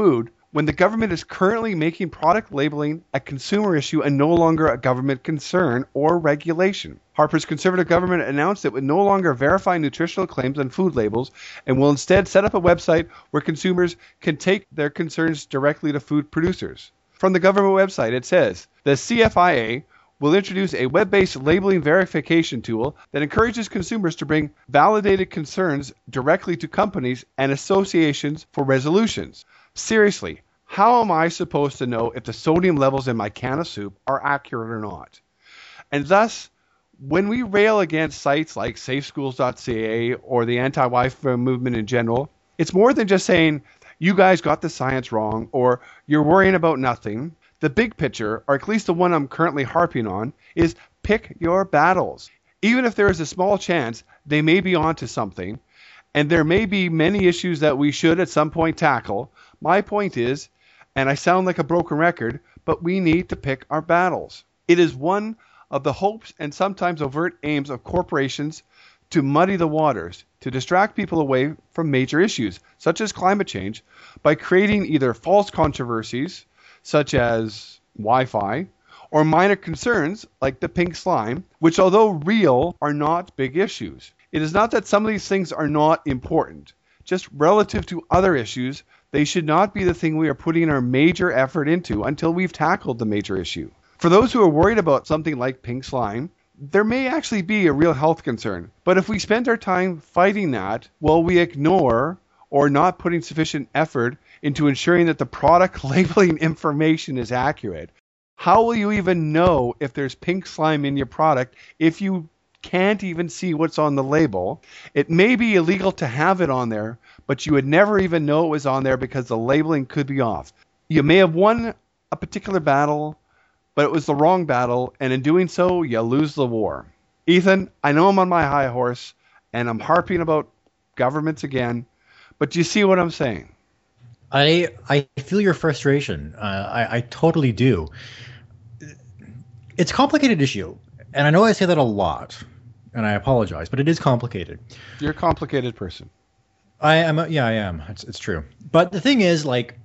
when the government is currently making product labeling a consumer issue and no longer a government concern or regulation. Harper's Conservative government announced it would no longer verify nutritional claims on food labels and will instead set up a website where consumers can take their concerns directly to food producers. From the government website, it says, the C F I A will introduce a web-based labeling verification tool that encourages consumers to bring validated concerns directly to companies and associations for resolutions. Seriously, how am I supposed to know if the sodium levels in my can of soup are accurate or not? And thus, when we rail against sites like safe schools dot c a or the anti-Wi-Fi movement in general, it's more than just saying, you guys got the science wrong, or you're worrying about nothing. The big picture, or at least the one I'm currently harping on, is pick your battles. Even if there is a small chance they may be onto something, and there may be many issues that we should at some point tackle, my point is, and I sound like a broken record, but we need to pick our battles. It is one of the hopes and sometimes overt aims of corporations to muddy the waters, to distract people away from major issues, such as climate change, by creating either false controversies, such as Wi-Fi, or minor concerns like the pink slime, which although real, are not big issues. It is not that some of these things are not important. Just relative to other issues, they should not be the thing we are putting our major effort into until we've tackled the major issue. For those who are worried about something like pink slime, there may actually be a real health concern. But if we spend our time fighting that while we ignore or not putting sufficient effort into ensuring that the product labeling information is accurate, how will you even know if there's pink slime in your product if you can't even see what's on the label? It may be illegal to have it on there, but you would never even know it was on there because the labeling could be off. You may have won a particular battle, but it was the wrong battle, and in doing so, you lose the war. Ethan, I know I'm on my high horse, and I'm harping about governments again, but do you see what I'm saying? I I feel your frustration. Uh, I, I totally do. It's a complicated issue, and I know I say that a lot, and I apologize, but it is complicated. You're a complicated person. I am. A, yeah, I am. It's it's true. But the thing is, like,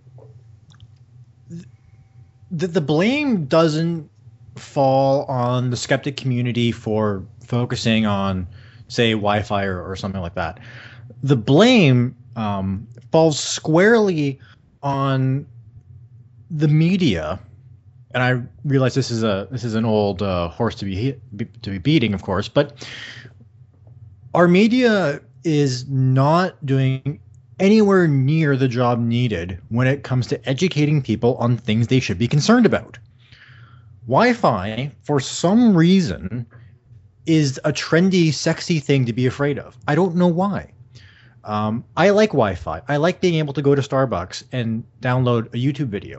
the the blame doesn't fall on the skeptic community for focusing on, say, Wi-Fi or, or something like that. The blame um, falls squarely on the media, and I realize this is a this is an old uh, horse to be, be to be beating, of course, but our media is not doing anywhere near the job needed when it comes to educating people on things they should be concerned about. Wi-Fi, for some reason, is a trendy, sexy thing to be afraid of. I don't know why. Um, I like Wi-Fi. I like being able to go to Starbucks and download a YouTube video.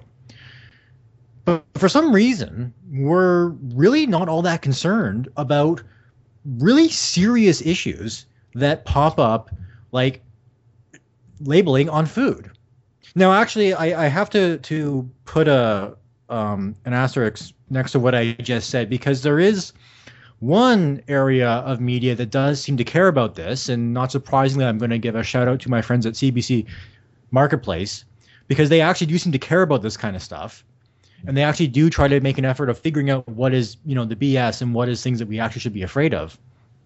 But for some reason, we're really not all that concerned about really serious issues that pop up, like labeling on food. Now, actually, I, I have to, to put a um, an asterisk next to what I just said, because there is one area of media that does seem to care about this, and not surprisingly, I'm going to give a shout out to my friends at C B C Marketplace, because they actually do seem to care about this kind of stuff, and they actually do try to make an effort of figuring out what is, you know, the B S and what is things that we actually should be afraid of.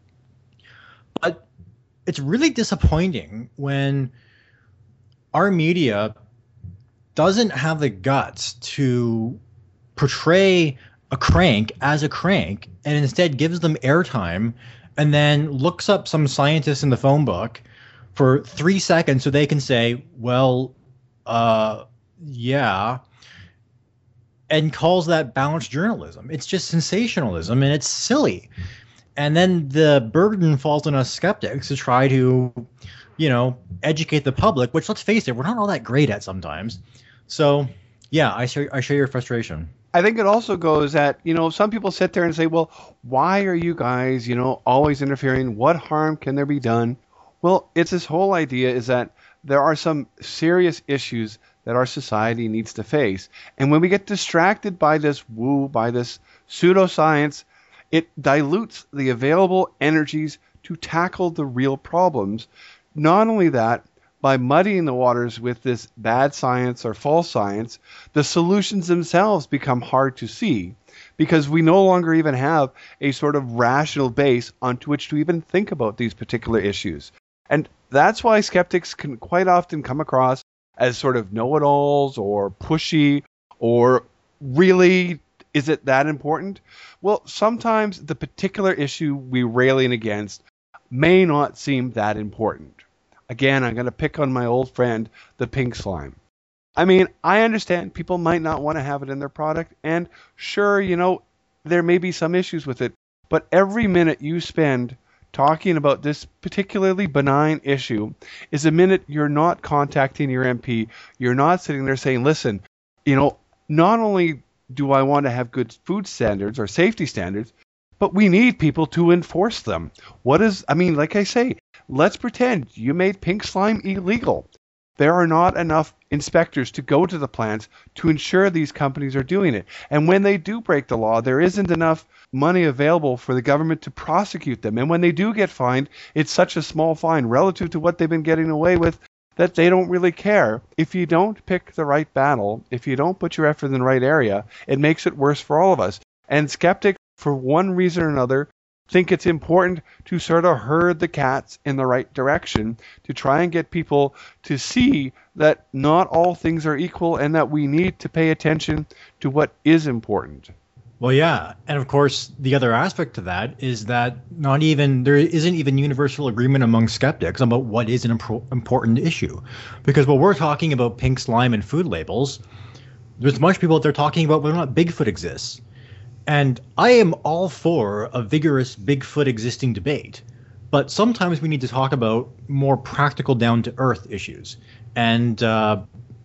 But it's really disappointing when our media doesn't have the guts to portray a crank as a crank and instead gives them airtime and then looks up some scientist in the phone book for three seconds so they can say, well, uh, yeah, and calls that balanced journalism. It's just sensationalism, and it's silly. And then the burden falls on us skeptics to try to, you know, educate the public, which, let's face it, we're not all that great at sometimes. So, yeah, I share, I share your frustration. I think it also goes that, you know, some people sit there and say, well, why are you guys, you know, always interfering? What harm can there be done? Well, it's this whole idea is that there are some serious issues that our society needs to face. And when we get distracted by this woo, by this pseudoscience, it dilutes the available energies to tackle the real problems. Not only that, by muddying the waters with this bad science or false science, the solutions themselves become hard to see because we no longer even have a sort of rational base onto which to even think about these particular issues. And that's why skeptics can quite often come across as sort of know-it-alls or pushy or really, is it that important? Well, sometimes the particular issue we're railing against may not seem that important. Again, I'm going to pick on my old friend, the pink slime. I mean, I understand people might not want to have it in their product, and sure, you know, there may be some issues with it, but every minute you spend talking about this particularly benign issue is a minute you're not contacting your M P, you're not sitting there saying, listen, you know, not only do I want to have good food standards or safety standards, but we need people to enforce them. What is, I mean, like I say, let's pretend you made pink slime illegal. There are not enough inspectors to go to the plants to ensure these companies are doing it. And when they do break the law, there isn't enough money available for the government to prosecute them. And when they do get fined, it's such a small fine relative to what they've been getting away with that they don't really care. If you don't pick the right battle, if you don't put your effort in the right area, it makes it worse for all of us. And skeptics, for one reason or another, think it's important to sort of herd the cats in the right direction to try and get people to see that not all things are equal and that we need to pay attention to what is important. Well, yeah. And of course, the other aspect to that is that not even there isn't even universal agreement among skeptics about what is an imp- important issue. Because while we're talking about pink slime and food labels, there's much people out there talking about whether or not Bigfoot exists. And I am all for a vigorous Bigfoot existing debate, but sometimes we need to talk about more practical, down-to-earth issues. And uh,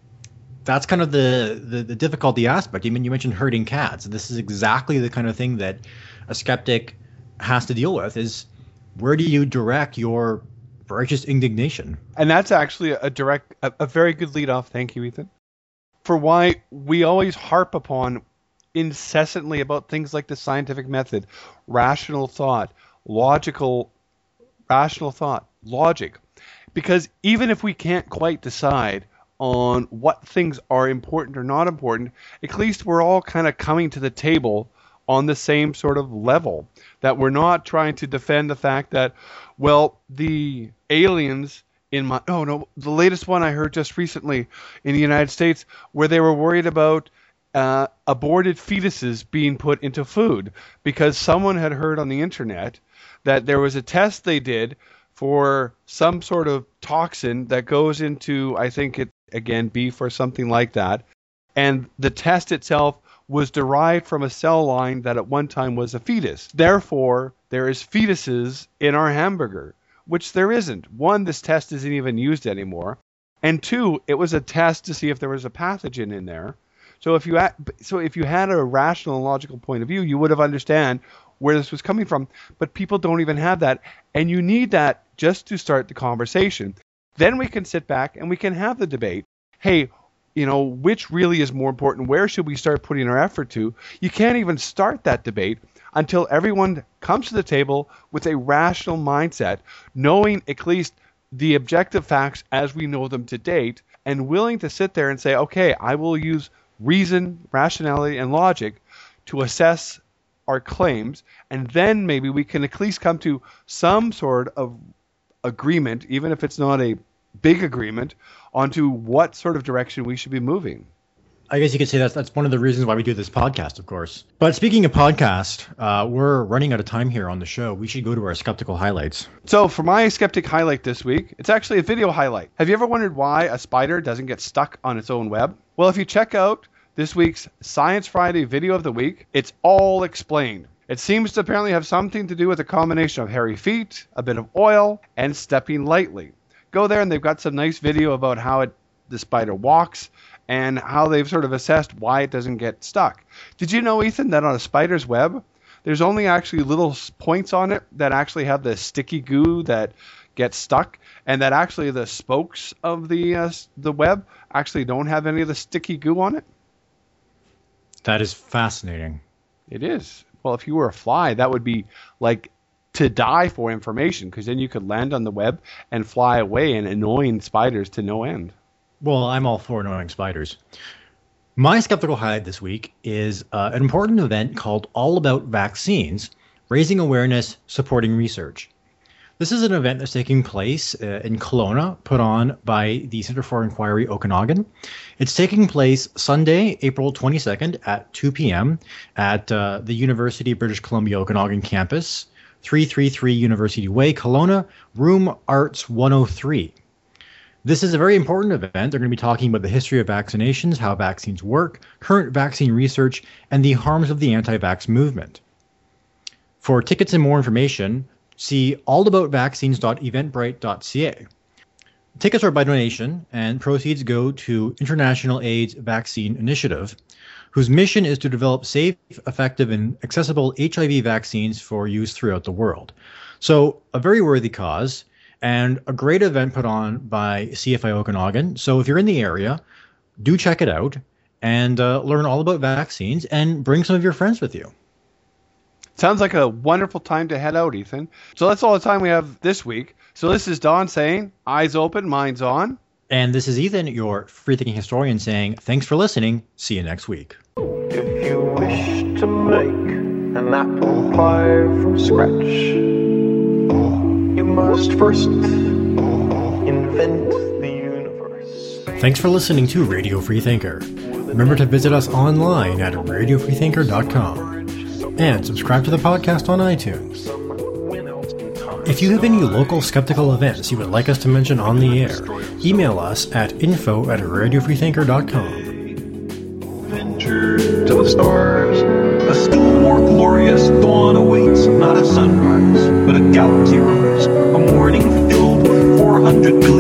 that's kind of the, the, the difficulty aspect. I mean, you mentioned herding cats. This is exactly the kind of thing that a skeptic has to deal with, is where do you direct your righteous indignation? And that's actually a direct, a, a very good lead-off. Thank you, Ethan. For why we always harp upon incessantly about things like the scientific method, rational thought, logical, rational thought, logic. Because even if we can't quite decide on what things are important or not important, at least we're all kind of coming to the table on the same sort of level. That we're not trying to defend the fact that, well, the aliens in my, oh no, the latest one I heard just recently in the United States where they were worried about Uh, aborted fetuses being put into food because someone had heard on the internet that there was a test they did for some sort of toxin that goes into, I think it, again, beef or something like that. And the test itself was derived from a cell line that at one time was a fetus. Therefore, there is fetuses in our hamburger, which there isn't. One, this test isn't even used anymore. And two, it was a test to see if there was a pathogen in there. So if you had, so if you had a rational and logical point of view, you would have understand where this was coming from. But people don't even have that, and you need that just to start the conversation. Then we can sit back and we can have the debate. Hey, you know, which really is more important? Where should we start putting our effort to? You can't even start that debate until everyone comes to the table with a rational mindset, knowing at least the objective facts as we know them to date, and willing to sit there and say, okay, I will use reason, rationality, and logic to assess our claims, and then maybe we can at least come to some sort of agreement, even if it's not a big agreement, onto what sort of direction we should be moving. I guess you could say that's that's one of the reasons why we do this podcast, of course. But speaking of podcast, uh, we're running out of time here on the show. We should go to our skeptical highlights. So for my skeptic highlight this week, it's actually a video highlight. Have you ever wondered why a spider doesn't get stuck on its own web? Well, if you check out this week's Science Friday video of the week, it's all explained. It seems to apparently have something to do with a combination of hairy feet, a bit of oil, and stepping lightly. Go there and they've got some nice video about how it, the spider walks and how they've sort of assessed why it doesn't get stuck. Did you know, Ethan, that on a spider's web, there's only actually little points on it that actually have the sticky goo that gets stuck, and that actually the spokes of the uh, the web actually don't have any of the sticky goo on it? That is fascinating. It is. Well, if you were a fly, that would be like to die for information, because then you could land on the web and fly away and annoying spiders to no end. Well, I'm all for annoying spiders. My skeptical highlight this week is uh, an important event called All About Vaccines, Raising Awareness, Supporting Research. This is an event that's taking place uh, in Kelowna, put on by the Centre for Inquiry Okanagan. It's taking place Sunday, April twenty-second at two p.m. at uh, the University of British Columbia Okanagan campus, three thirty-three University Way, Kelowna, room Arts one oh three. This is a very important event. They're going to be talking about the history of vaccinations, how vaccines work, current vaccine research, and the harms of the anti-vax movement. For tickets and more information, see all about vaccines dot eventbrite dot c a. Tickets are by donation, and proceeds go to International AIDS Vaccine Initiative, whose mission is to develop safe, effective, and accessible H I V vaccines for use throughout the world. So, a very worthy cause, and a great event put on by C F I Okanagan. So, if you're in the area, do check it out and uh, learn all about vaccines, and bring some of your friends with you. Sounds like a wonderful time to head out, Ethan. So that's all the time we have this week. So this is Don saying, eyes open, minds on. And this is Ethan, your free-thinking historian, saying, thanks for listening. See you next week. If you wish to make an apple pie from scratch, you must first invent the universe. Thanks for listening to Radio Freethinker. Remember to visit us online at radio freethinker dot com. And subscribe to the podcast on iTunes. If you have any local skeptical events you would like us to mention on the air, email us at info at radio freethinker dot com. Venture to the stars. A still more glorious dawn awaits, not a sunrise, but a galaxy rise. A morning filled with four hundred billion